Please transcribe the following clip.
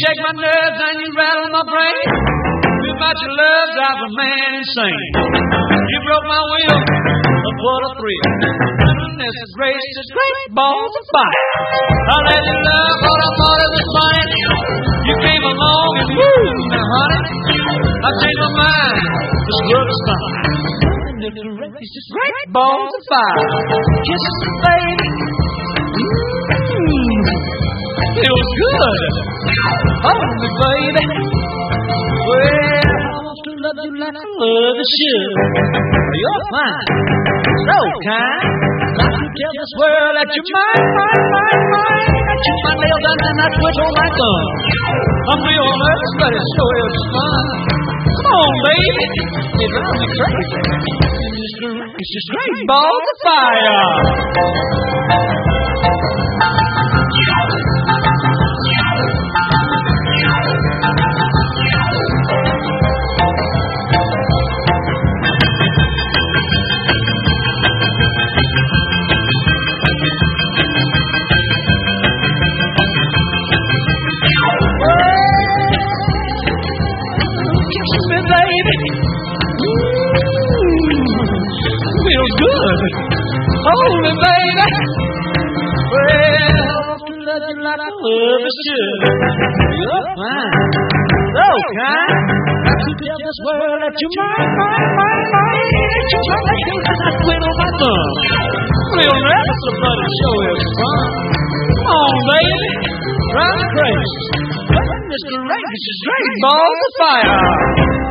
shake my nerves and you rattle my brain. Too much love drives a man insane. You broke my will, but what a thrill. Goodness gracious, great balls of fire. I let you love what I thought it was funny. You came along and woo, now honey, I changed my mind. This love is fine. Goodness gracious, great balls of fire. Kisses, baby. Feels good. Hold me, baby. Well, I want to love you like I love you should. You're fine, so kind. Got to tell this world that you're mine. I chew my nails down and I twitch on my thumb. I'm real nervous, but it sure is fun. Come on, baby. It drives me crazy. It's just great balls of fire. Hold me, baby. Well, I want to love you like I love you should. You're fine, so kind. Got to tell this world that you're mine. That you're my nails and I quit on my thumb. Real nervous, but it sure is fun. Come on, baby, drive me crazy. Mr. Range is great balls of fire.